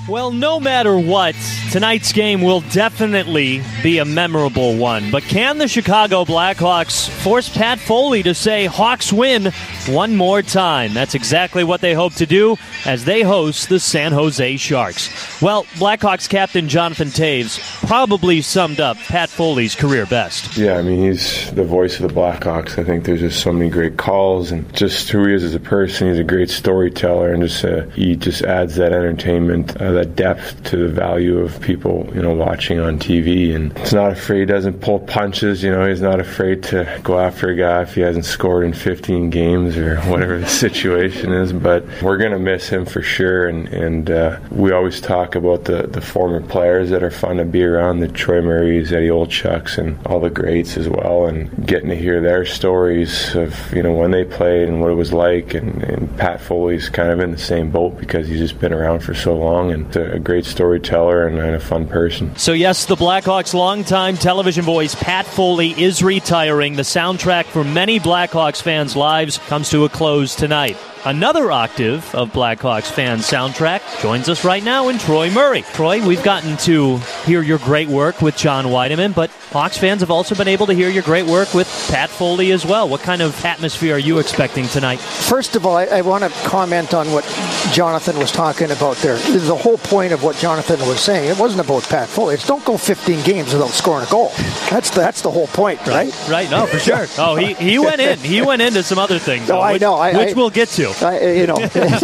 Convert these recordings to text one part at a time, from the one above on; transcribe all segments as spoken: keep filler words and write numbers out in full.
Well, no matter what, tonight's game will definitely be a memorable one. But can the Chicago Blackhawks force Pat Foley to say Hawks win one more time? That's exactly what they hope to do as they host the San Jose Sharks. Well, Blackhawks captain Jonathan Toews probably summed up Pat Foley's career best. Yeah, I mean, he's the voice of the Blackhawks. I think there's just so many great calls, and just who he is as a person. He's a great storyteller, and just uh, he just adds that entertainment, uh, that depth to the value of people, you know, watching on T V. And he's not afraid, he doesn't pull punches, you know, he's not afraid to go after a guy if he hasn't scored in fifteen games or whatever the situation is. But we're going to miss him for sure, and, and uh, we always talk about the, the former players that are fun to be around, the Troy Murrays, Eddie Olchucks, and all the greats as well, and getting to hear their stories of, you know, when they played and what it was like. And, and Pat Foley's kind of in the same boat because he's just been around for so long, and a great storyteller and, and a fun person. So yes, the Blackhawks' longtime television voice Pat Foley is retiring. The soundtrack for many Blackhawks fans' lives comes to a close tonight. Another octave of Blackhawks fan soundtrack joins us right now in Troy Murray. Troy, we've gotten to hear your great work with John Weideman, but Hawks fans have also been able to hear your great work with Pat Foley as well. What kind of atmosphere are you expecting tonight? First of all, I, I want to comment on what Jonathan was talking about there. The whole point of what Jonathan was saying, it wasn't about Pat Foley. It's don't go fifteen games without scoring a goal. That's the, that's the whole point, right? Right, right. No, for sure. Oh, he, he went in. He went into some other things. No, though, I which, know. I, which I, we'll get to. I, you know,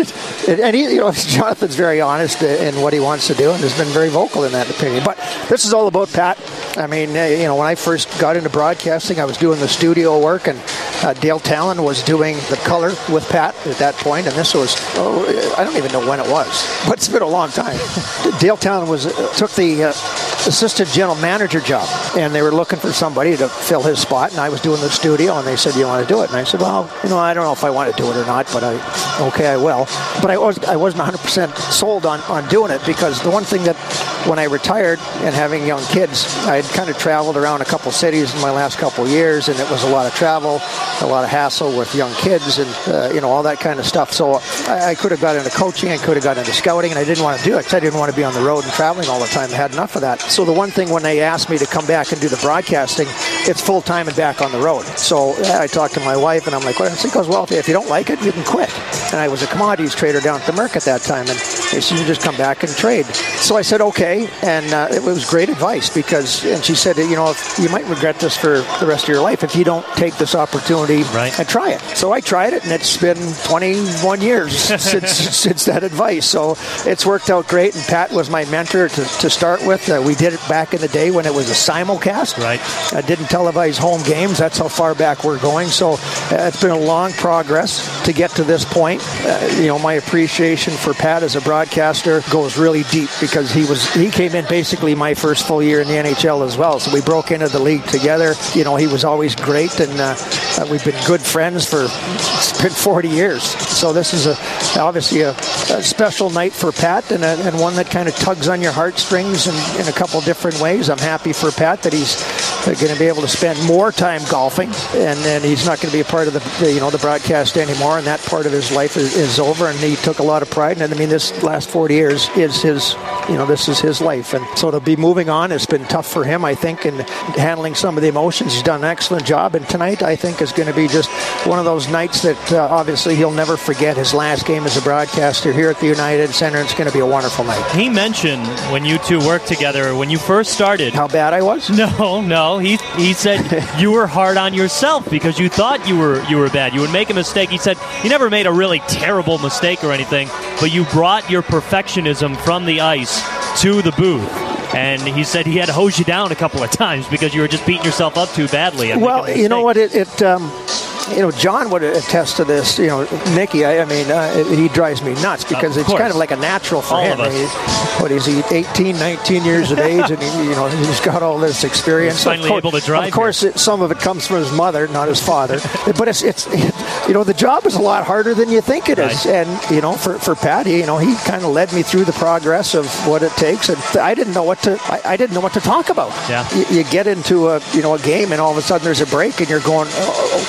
and he, you know, Jonathan's very honest in what he wants to do, and has been very vocal in that opinion. But this is all about Pat. I mean, you know, when I first got into broadcasting, I was doing the studio work, and uh, Dale Talon was doing the color with Pat at that point, and this was, oh, I don't even know when it was, but it's been a long time. Dale Talon was uh, took the uh, assistant general manager job, and they were looking for somebody to fill his spot, and I was doing the studio, and they said, you want to do it? And I said, well, you know, I don't know if I want to do it or not, but I, okay, I will. But I, was, I wasn't one hundred percent sold on, on doing it, because the one thing that when I retired and having young kids, I had kind of traveled around a couple cities in my last couple years, and it was a lot of travel, a lot of hassle with young kids, and uh, you know, all that kind of stuff. So I, I could have got into coaching, I could have got into scouting, and I didn't want to do it because I didn't want to be on the road and traveling all the time. I had enough of that. So the one thing when they asked me to come back and do the broadcasting, it's full time and back on the road. So yeah, I talked to my wife, and I'm like, well, she goes, well, if you don't like it, you can quit. And I was a commodities trader down at the Merc at that time, and they said, you just come back and trade. So I said, okay, and uh, it was great advice, because, and she said, you know, if, you might regret this for the rest of your life if you don't take this opportunity right. and try it. So I tried it, and it's been twenty-one years since since that advice. So it's worked out great, and Pat was my mentor to, to start with. Uh, we did it back in the day when it was a simulcast. Right. I didn't televise home games. That's how far back we're going. So uh, it's been a long progress to get to this point. Uh, you know, my appreciation for Pat as a broadcaster goes really deep, because he was he came in basically my first full year in the N H L as well. So we broke into the league together. You know, he was always great, and uh, uh, we've been good friends for it's been forty years. So this is a obviously a, a special night for Pat, and, a, and one that kind of tugs on your heartstrings in, in a couple different ways. I'm happy for Pat that he's going to be able to spend more time golfing, and then he's not going to be a part of the, the you know the broadcast anymore, and that part of his life is, is over, and he took a lot of pride in it. I mean, this last forty years is his, you know, this is his life, and so to be moving on, it's been tough for him, I think, in handling some of the emotions. He's done an excellent job, and tonight, I think, is going to be just one of those nights that uh, obviously he'll never forget. His last game as a broadcaster here at the United Center. It's going to be a wonderful night. He mentioned when you two worked together, when you first started, how bad I was? No, no. He he said you were hard on yourself because you thought you were you were bad. You would make a mistake. He said you never made a really terrible mistake or anything, but you brought your perfectionism from the ice to the booth. And he said he had to hose you down a couple of times because you were just beating yourself up too badly. Well, you know what? It, it um, you know, John would attest to this. You know, Nicky, I, I mean, uh, he drives me nuts because uh, it's kind of like a natural for all him. Of us. He, what is he, eighteen, nineteen years of age, and he, you know, he's got all this experience. He's finally of course, able to drive. Of course, it, some of it comes from his mother, not his father. But it's, it's, you know, the job is a lot harder than you think it is. Right. And you know, for for Pat, you know, he kind of led me through the progress of what it takes, and I didn't know what to, I, I didn't know what to talk about. Yeah. You, you get into a, you know, a game, and all of a sudden there's a break, and you're going, oh, okay, what do I talk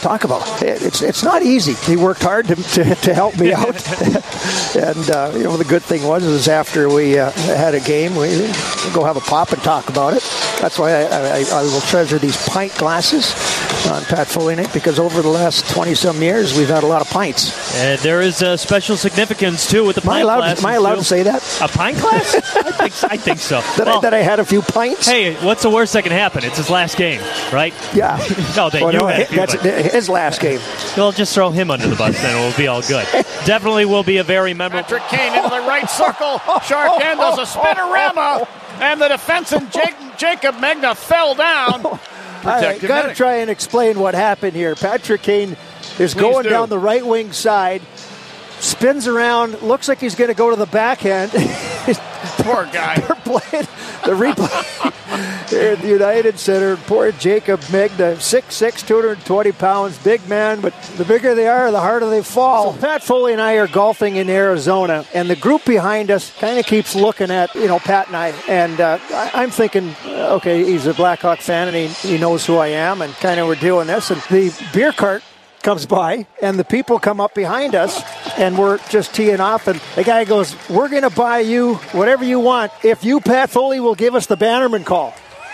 talk about. It, it's it's not easy. He worked hard to to, to help me out, and uh, you know the good thing was is after we uh, had a game, we go have a pop and talk about it. That's why I, I, I will treasure these pint glasses on Pat Foley night, because over the last twenty some years we've had a lot of pints. And there is a special significance too with the pint glass. Am I allowed to say that? A pint glass? I think I think so. that, well, I, that I had a few pints. Hey, what's the worst that can happen? It's his last game, right? Yeah. no, that oh, you no, had a few, that's but his last game. We'll just throw him under the bus, then we'll be all good. Definitely will be a very memorable. Patrick Kane into the right circle. Sharkin does a spinorama, and the defenseman Jake, Jacob Megna fell down. I got to try and explain what happened here. Patrick Kane is Please going do. down the right wing side, spins around, looks like he's going to go to the backhand. Poor guy. They're playing the replay here at the United Center. Poor Jacob Megna, six six, two hundred twenty pounds, big man, but the bigger they are, the harder they fall. So Pat Foley and I are golfing in Arizona, and the group behind us kind of keeps looking at, you know, Pat and I, and uh, I, I'm thinking, okay, he's a Blackhawk fan, and he, he knows who I am, and kind of we're doing this, and the beer cart comes by, and the people come up behind us, and we're just teeing off, and the guy goes, we're going to buy you whatever you want if you, Pat Foley, will give us the Bannerman call.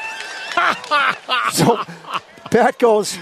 So Pat goes,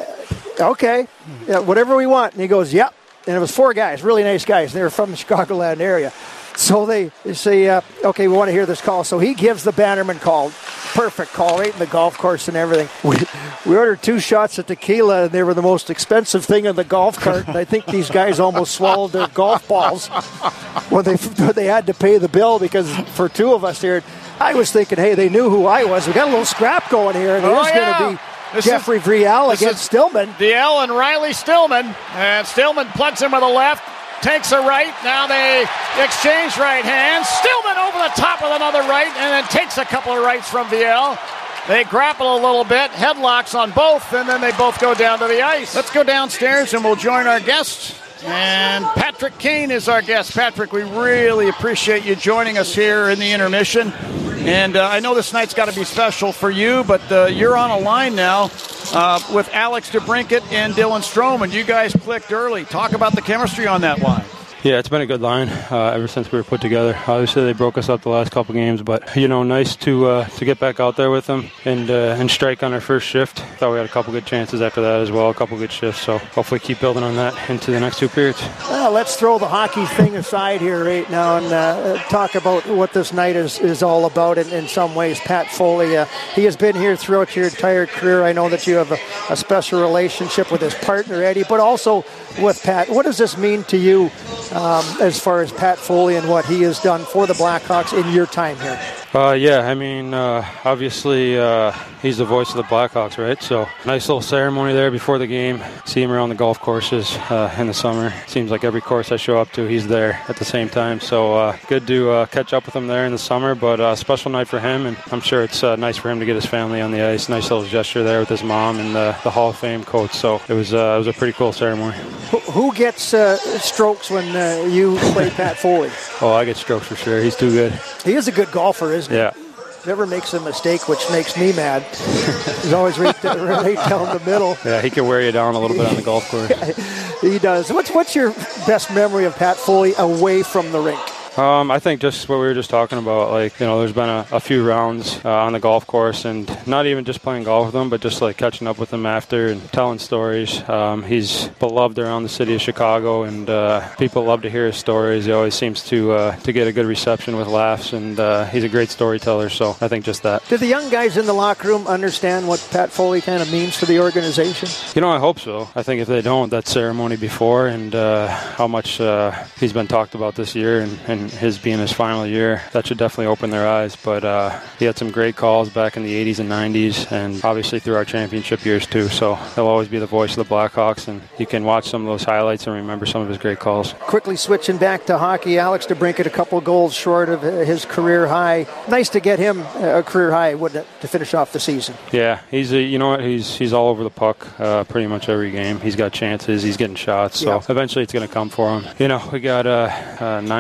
okay, yeah, whatever we want. And he goes, yep. And it was four guys, really nice guys. They were from the Chicagoland area. So they say, uh, okay, we want to hear this call. So he gives the Bannerman call. Perfect call, right in the golf course and everything. We, we ordered two shots of tequila, and they were the most expensive thing in the golf cart. And I think these guys almost swallowed their golf balls when they when they had to pay the bill, because for two of us here, I was thinking, hey, they knew who I was. We got a little scrap going here, and oh, it is yeah. going to be This Jeffrey is, Vriel against Stillman. Vriel and Riley Stillman. And Stillman plugs him with a left, takes a right. Now they exchange right hands. Stillman over the top with another right, and then takes a couple of rights from Vriel. They grapple a little bit, headlocks on both, and then they both go down to the ice. Let's go downstairs, and we'll join our guests. And Patrick Kane is our guest. Patrick, we really appreciate you joining us here in the intermission. And uh, I know this night's got to be special for you, but uh, you're on a line now uh, with Alex DeBrincat and Dylan Strome, and you guys clicked early. Talk about the chemistry on that line. Yeah, it's been a good line uh, ever since we were put together. Obviously, they broke us up the last couple games, but you know, nice to uh, to get back out there with them and uh, and strike on our first shift. Thought we had a couple good chances after that as well, a couple good shifts. So hopefully, keep building on that into the next two periods. Well, let's throw the hockey thing aside here right now and uh, talk about what this night is, is all about. In, in some ways, Pat Foley, uh, he has been here throughout your entire career. I know that you have a, a special relationship with his partner Eddie, but also with Pat. What does this mean to you? Um, as far as Pat Foley and what he has done for the Blackhawks in your time here? Uh, yeah, I mean, uh, obviously uh, he's the voice of the Blackhawks, right? So nice little ceremony there before the game. See him around the golf courses uh, in the summer. Seems like every course I show up to, he's there at the same time. So uh, good to uh, catch up with him there in the summer, but uh, special night for him, and I'm sure it's uh, nice for him to get his family on the ice. Nice little gesture there with his mom and the, the Hall of Fame coach. So it was uh, it was a pretty cool ceremony. Who gets uh, strokes when uh, you play Pat Foley? Oh, I get strokes for sure. He's too good. He is a good golfer, isn't he? Yeah. Never makes a mistake, which makes me mad. He's always right, right down the middle. Yeah, he can wear you down a little bit on the golf course. He does. What's what's your best memory of Pat Foley away from the rink? Um, I think just what we were just talking about, like, you know, there's been a, a few rounds uh, on the golf course, and not even just playing golf with him, but just like catching up with him after and telling stories. Um, he's beloved around the city of Chicago, and uh, people love to hear his stories. He always seems to uh, to get a good reception with laughs, and uh, he's a great storyteller, so I think just that. Did the young guys in the locker room understand what Pat Foley kind of means to the organization? You know, I hope so. I think if they don't, that ceremony before and uh, how much uh, he's been talked about this year, and, and his being his final year, that should definitely open their eyes. But uh, he had some great calls back in the eighties and nineties, and obviously through our championship years too. So he'll always be the voice of the Blackhawks, and you can watch some of those highlights and remember some of his great calls. Quickly switching back to hockey, Alex DeBrincat a couple goals short of his career high. Nice to get him a career high, wouldn't it, to finish off the season? Yeah, he's a, you know what, he's he's all over the puck uh, pretty much every game. He's got chances, he's getting shots, so yeah. Eventually it's going to come for him. You know, we got uh, uh, nine games left.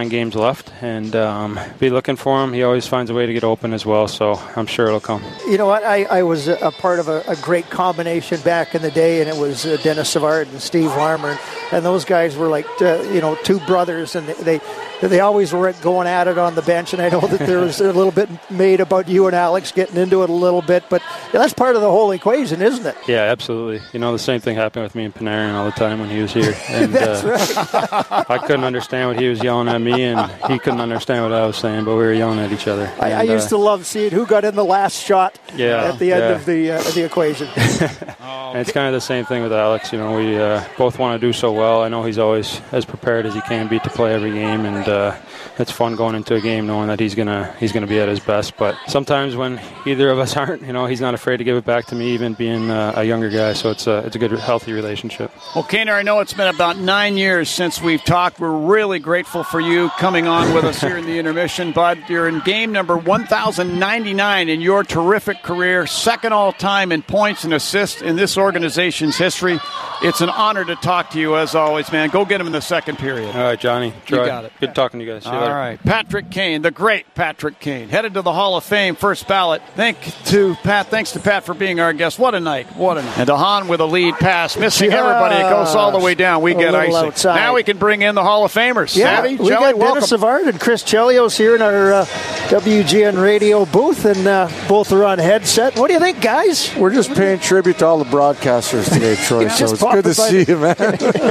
left, and um, be looking for him. He always finds a way to get open as well, so I'm sure it'll come. You know what? I, I was a part of a, a great combination back in the day, and it was uh, Dennis Savard and Steve Larmer, and those guys were like, uh, you know, two brothers, and they they always were going at it on the bench, and I know that there was a little bit made about you and Alex getting into it a little bit, but yeah, that's part of the whole equation, isn't it? Yeah, absolutely. You know, the same thing happened with me and Panarin all the time when he was here. And that's uh, right. I couldn't understand what he was yelling at me, and he couldn't understand what I was saying, but we were yelling at each other. And, I, I used uh, to love seeing who got in the last shot yeah, at the end yeah. of the uh, the equation. And it's kind of the same thing with Alex. You know, we uh, both want to do so well. I know he's always as prepared as he can be to play every game, and uh, it's fun going into a game knowing that he's gonna he's gonna be at his best. But sometimes when either of us aren't, you know, he's not afraid to give it back to me, even being uh, a younger guy. So it's a it's a good, healthy relationship. Well, Kaner, I know it's been about nine years since we've talked. We're really grateful for you coming on with us here in the intermission, bud. You're in game number one thousand ninety-nine in your terrific career, second all-time in points and assists in this organization's history. It's an honor to talk to you, as always, man. Go get him in the second period. All right, Johnny. Troy, You got it. Good talking to you guys. See you All later. right. Patrick Kane, the great Patrick Kane, headed to the Hall of Fame, first ballot. Thank to Pat. Thanks to Pat for being our guest. What a night. What a night. And DeHaan with a lead pass, missing Yes. everybody. It goes all the way down. We A get little icing. outside. Now we can bring in the Hall of Famers. Yeah, Savvy, we Jelly, got welcome. Dennis Savard and Chris Chelios here in our uh, W G N radio booth, and uh, both are on headset. What do you think, guys? We're just paying tribute to all the broadcasters today, Troy, Yeah, so just it's good to popping by see you, man.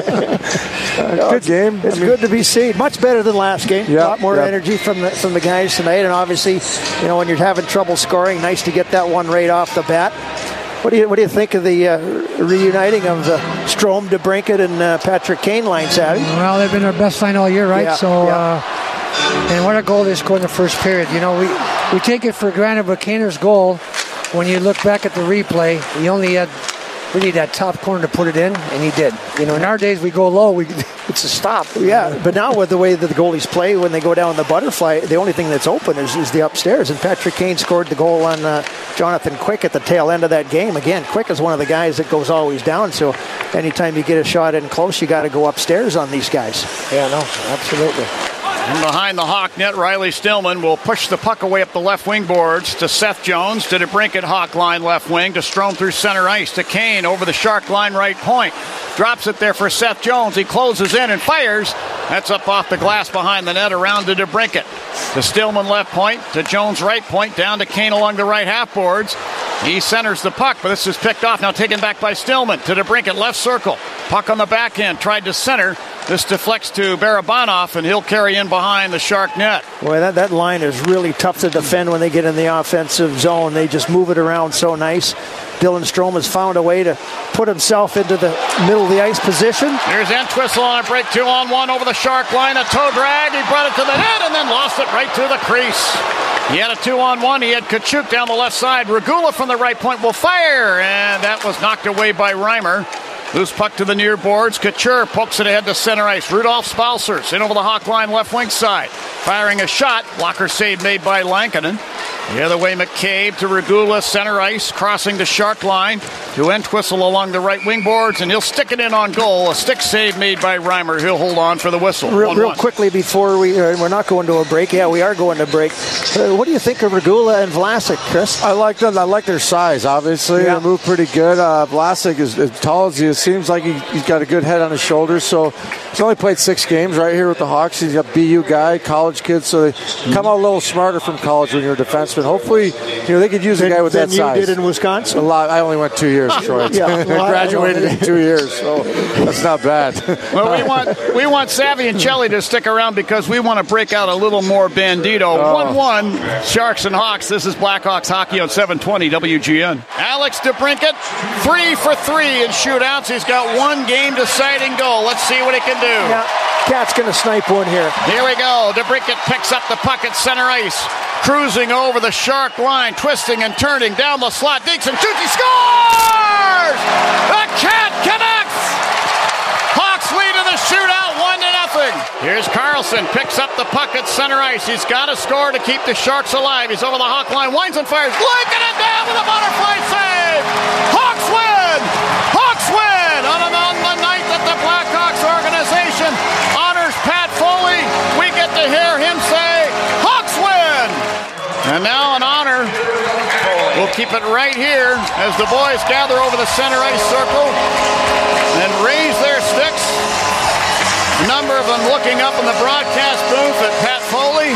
Good game. It's I mean, good to be seen. Much better than last game. Yeah, a lot more yeah. energy from the from the guys tonight, and obviously, you know, when you're having trouble scoring, nice to get that one right off the bat. What do you what do you think of the uh, reuniting of the Strome, DeBrincat, and uh, Patrick Kane line, Savvy? Well, they've been our best line all year, right? Yeah, so, yeah. Uh, and what a goal they scored in the first period. You know, we, we take it for granted, but Kaner's goal, when you look back at the replay, he only had really that top corner to put it in, and he did. You know, in our days, we go low, we it's a stop. Yeah, but now with the way that the goalies play, when they go down the butterfly, the only thing that's open is, is the upstairs. And Patrick Kane scored the goal on uh, Jonathan Quick at the tail end of that game. Again, Quick is one of the guys that goes always down, so anytime you get a shot in close, you got to go upstairs on these guys. Yeah, no, absolutely. From behind the Hawk net, Riley Stillman will push the puck away up the left wing boards to Seth Jones, to DeBrincat Hawk line left wing, to Strome through center ice, to Kane over the Shark line right point. Drops it there for Seth Jones. He closes in and fires. That's up off the glass behind the net, around to DeBrincat. To Stillman left point, to Jones right point, down to Kane along the right half boards. He centers the puck, but this is picked off. Now taken back by Stillman to DeBrincat left circle. Puck on the back end, tried to center. This deflects to Barabanov, and he'll carry in behind the Shark net. Boy, that, that line is really tough to defend when they get in the offensive zone. They just move it around so nice. Dylan Strome has found a way to put himself into the middle of the ice position. Here's Entwistle on a break, two on one over the Shark line. A toe drag. He brought it to the net and then lost it right to the crease. He had a two on one. He had Tkachuk down the left side. Regula from the right point will fire, and that was knocked away by Reimer. Loose puck to the near boards. Couture pokes it ahead to center ice. Rudolph Spalsers in over the Hawk line left wing side. Firing a shot. Blocker save made by Lankinen. The other way, McCabe to Regula, center ice, crossing the Shark line to Entwistle along the right wing boards, and he'll stick it in on goal. A stick save made by Reimer. He'll hold on for the whistle. Real, one, real one. quickly before we, uh, we're not going to a break. Yeah, we are going to break. Uh, what do you think of Regula and Vlasic, Chris? I like them. I like their size, obviously. Yeah. They move pretty good. Uh, Vlasic is as tall as he is. Seems like he, he's got a good head on his shoulders. So he's only played six games right here with the Hawks. He's a B U guy, college kid. So they come out a little smarter from college when you're a defenseman. Hopefully, you know, they could use a guy with than that you size. did in Wisconsin? A lot. I only went two years, Troy. Yeah, well, I- Graduated in two years, so that's not bad. Well, we want we want Savvy and Chelly to stick around because we want to break out a little more Bandito. one one, Sharks and Hawks. This is Blackhawks hockey on seven twenty W G N. Alex DeBrincat, three for three in shootouts. He's got one game-deciding goal. Let's see what he can do. Yeah, Cat's going to snipe one here. Here we go. DeBrincat picks up the puck at center ice. Cruising over the Shark line, twisting and turning down the slot. Dixon shoots, he scores! The Cat connects! Hawks lead in the shootout, one to nothing. Here's Carlson, picks up the puck at center ice. He's got to score to keep the Sharks alive. He's over the Hawk line, winds and fires, linking it down with a butterfly save! Hawks win! Hawks win! On, on the night that the Blackhawks organization honors Pat Foley, we get to hear him And now an honor. We'll keep it right here as the boys gather over the center ice circle and raise their sticks. A number of them looking up in the broadcast booth at Pat Foley.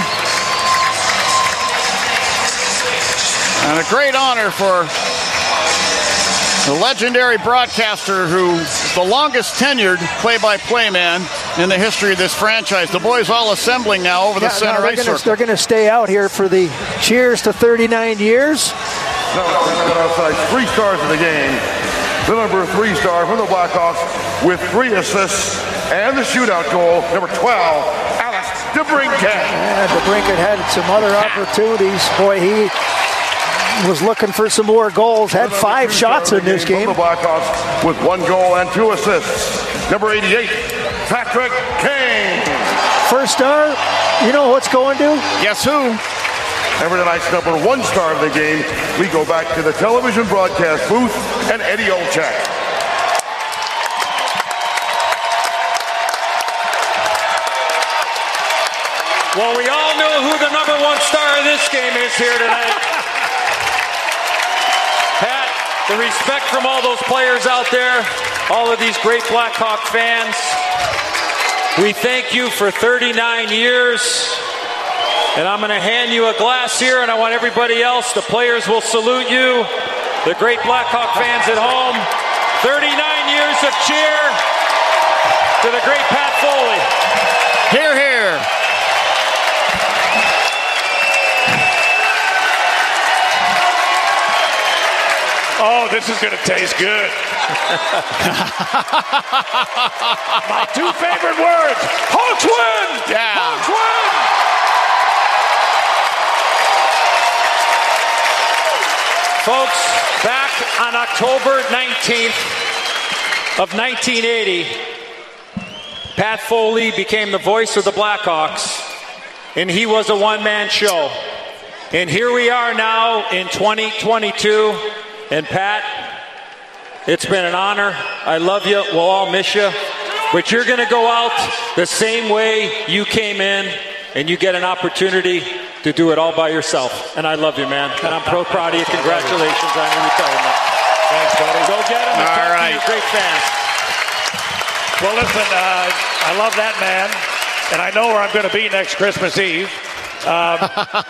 And a great honor for the legendary broadcaster who is the longest tenured play-by-play man in the history of this franchise. The boys all assembling now over the yeah, center no, ice gonna, circle. They're going to stay out here for the cheers to thirty-nine years. Now, outside three stars of the game. The number three star from the Blackhawks with three assists and the shootout goal, number twelve, Alex DeBrincat. Yeah, DeBrincat had some other opportunities. Boy, he was looking for some more goals. Had five shots in this game. From the Blackhawks with one goal and two assists. Number eighty-eight, Patrick Kane. First star, you know what's going to? Guess who? And for tonight's number one star of the game, we go back to the television broadcast booth and Eddie Olczyk. Well, we all know who the number one star of this game is here tonight. Pat, the respect from all those players out there, all of these great Blackhawk fans. We thank you for thirty-nine years. And I'm going to hand you a glass here, and I want everybody else, the players will salute you. The great Blackhawk fans at home. thirty-nine years of cheer to the great Pat Foley. Hear, hear. Oh, this is going to taste good. My two favorite words. Hawks win! Yeah. Hawks win! Folks, back on October nineteenth of nineteen eighty, Pat Foley became the voice of the Blackhawks, and he was a one-man show. And here we are now in twenty twenty-two, and Pat, it's been an honor. I love you. We'll all miss you. But you're going to go out the same way you came in, and you get an opportunity to do it all by yourself. And I love you, man. And I'm pro proud of you. Congratulations on your retirement. Thanks, buddy. Go get him and All talk right. to your great fans. Well, listen, uh, I love that man, and I know where I'm going to be next Christmas Eve. Um,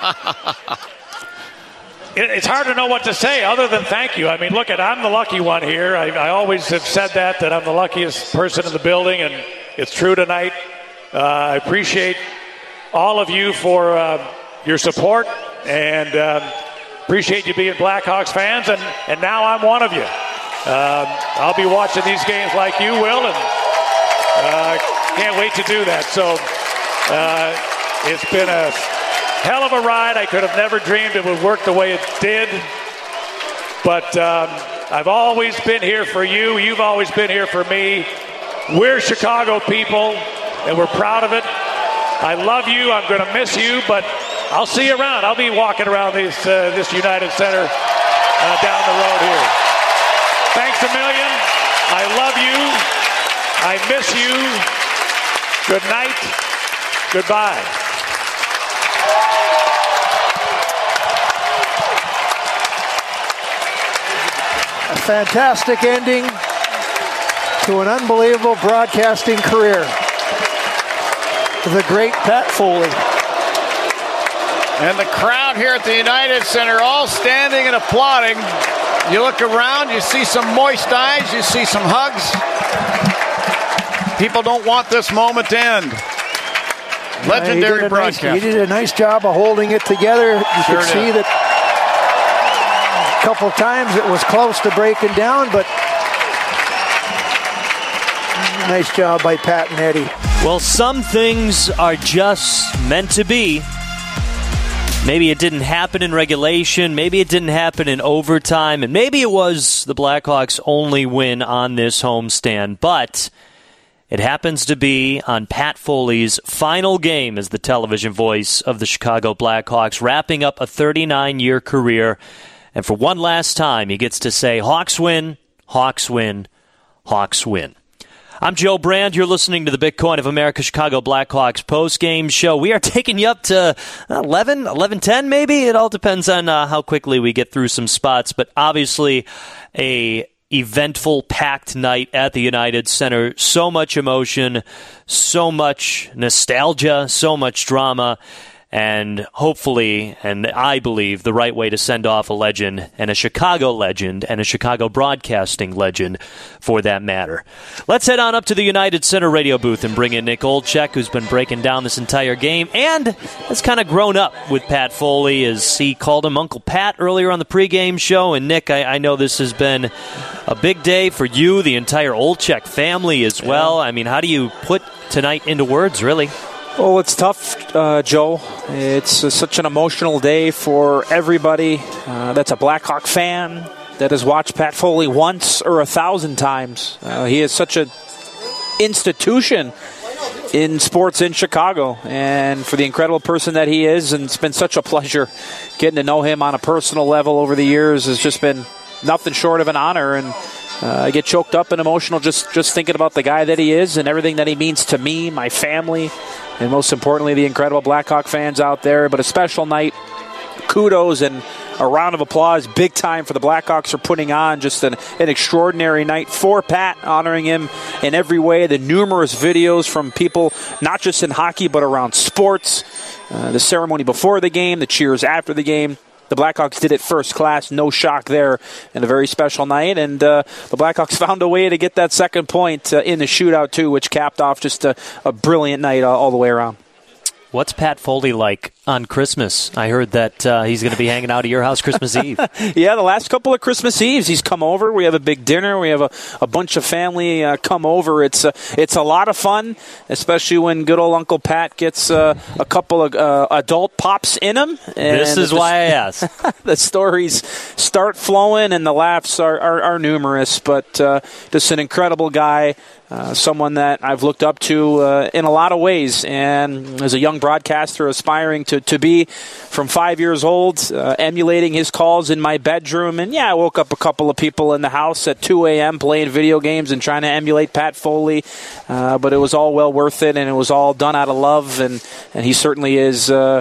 it, it's hard to know what to say other than thank you. I mean, look, at I'm the lucky one here. I, I always have said that, that I'm the luckiest person in the building, and it's true tonight. Uh, I appreciate all of you for uh, your support, and um, appreciate you being Blackhawks fans, and, and now I'm one of you. Um, I'll be watching these games like you will, and uh, can't wait to do that. So uh, it's been a hell of a ride. I could have never dreamed it would work the way it did, but um, I've always been here for you. You've always been here for me. We're Chicago people, and we're proud of it. I love you. I'm going to miss you, but I'll see you around. I'll be walking around this, uh, this United Center uh, down the road here. Thanks a million. I love you. I miss you. Good night. Goodbye. A fantastic ending to an unbelievable broadcasting career. The great Pat Foley. And the crowd here at the United Center all standing and applauding. You look around, you see some moist eyes, you see some hugs. People don't want this moment to end. Legendary yeah, he broadcast. Nice, he did a nice job of holding it together. You Sure could see did. that a couple of times it was close to breaking down, but nice job by Pat and Eddie. Well, some things are just meant to be. Maybe it didn't happen in regulation. Maybe it didn't happen in overtime. And maybe it was the Blackhawks' only win on this homestand. But it happens to be on Pat Foley's final game as the television voice of the Chicago Blackhawks, wrapping up a thirty-nine-year career. And for one last time, he gets to say, Hawks win, Hawks win, Hawks win. I'm Joe Brand. You're listening to the Bitcoin of America Chicago Blackhawks post-game show. We are taking you up to eleven, eleven ten maybe. It all depends on uh, how quickly we get through some spots. But obviously a eventful, packed night at the United Center. So much emotion, so much nostalgia, so much drama. And hopefully, and I believe, the right way to send off a legend, and a Chicago legend, and a Chicago broadcasting legend, for that matter. Let's head on up to the United Center radio booth and bring in Nick Olczyk, who's been breaking down this entire game, and has kind of grown up with Pat Foley, as he called him Uncle Pat earlier on the pregame show. And Nick, I, I know this has been a big day for you, the entire Olczyk family as well. I mean, how do you put tonight into words, really? Well, it's tough, uh, Joe. It's uh, such an emotional day for everybody uh, that's a Blackhawk fan, that has watched Pat Foley once or a thousand times. Uh, he is such an institution in sports in Chicago, and for the incredible person that he is, and it's been such a pleasure getting to know him on a personal level over the years. Has just been nothing short of an honor, and uh, I get choked up and emotional just, just thinking about the guy that he is and everything that he means to me, my family, and most importantly, the incredible Blackhawk fans out there. But a special night. Kudos and a round of applause, big time, for the Blackhawks for putting on just an, an extraordinary night for Pat, honoring him in every way. The numerous videos from people, not just in hockey, but around sports. Uh, the ceremony before the game, the cheers after the game. The Blackhawks did it first class, no shock there, and a very special night. And uh, the Blackhawks found a way to get that second point uh, in the shootout, too, which capped off just a, a brilliant night uh, all the way around. What's Pat Foley like on Christmas? I heard that uh, he's going to be hanging out at your house Christmas Eve. Yeah, the last couple of Christmas Eves, he's come over. We have a big dinner. We have a, a bunch of family uh, come over. It's a, it's a lot of fun, especially when good old Uncle Pat gets uh, a couple of uh, adult pops in him. And this is the, why I asked. The stories start flowing and the laughs are, are, are numerous, but uh, just an incredible guy. Uh, someone that I've looked up to uh, in a lot of ways, and as a young broadcaster aspiring to, to be from five years old, uh, emulating his calls in my bedroom. And yeah, I woke up a couple of people in the house at two a.m. playing video games and trying to emulate Pat Foley, uh, but it was all well worth it, and it was all done out of love, and, and he certainly is uh,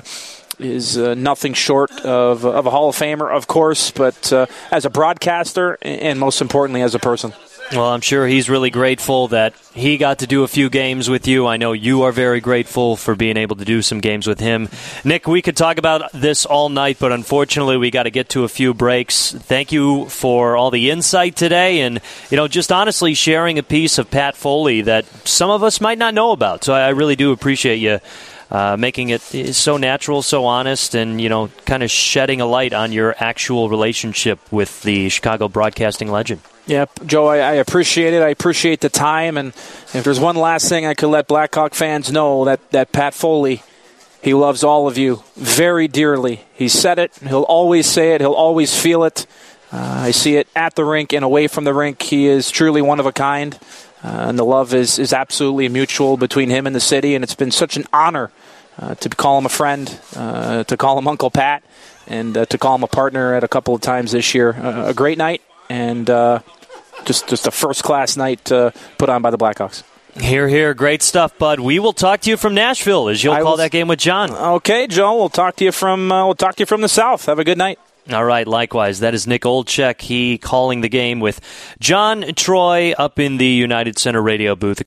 is uh, nothing short of, of a Hall of Famer, of course, but uh, as a broadcaster, and most importantly as a person. Well, I'm sure he's really grateful that he got to do a few games with you. I know you are very grateful for being able to do some games with him. Nick, we could talk about this all night, but unfortunately we got to get to a few breaks. Thank you for all the insight today and, you know, just honestly sharing a piece of Pat Foley that some of us might not know about. So I really do appreciate you uh, making it so natural, so honest, and, you know, kind of shedding a light on your actual relationship with the Chicago broadcasting legend. Yeah, Joe, I, I appreciate it. I appreciate the time. And if there's one last thing I could let Blackhawk fans know, that, that Pat Foley, he loves all of you very dearly. He said it. He'll always say it. He'll always feel it. Uh, I see it at the rink and away from the rink. He is truly one of a kind. Uh, and the love is, is absolutely mutual between him and the city. And it's been such an honor uh, to call him a friend, uh, to call him Uncle Pat, and uh, to call him a partner at a couple of times this year. Uh, a great night. And uh, just just a first-class night uh, put on by the Blackhawks. Here, here. Great stuff, bud. We will talk to you from Nashville as you'll I call will, that game with John. Okay, Joe. We'll talk to you from uh, we'll talk to you from the South. Have a good night. All right, likewise. That is Nick Olczyk. He calling the game with John Troy up in the United Center radio booth.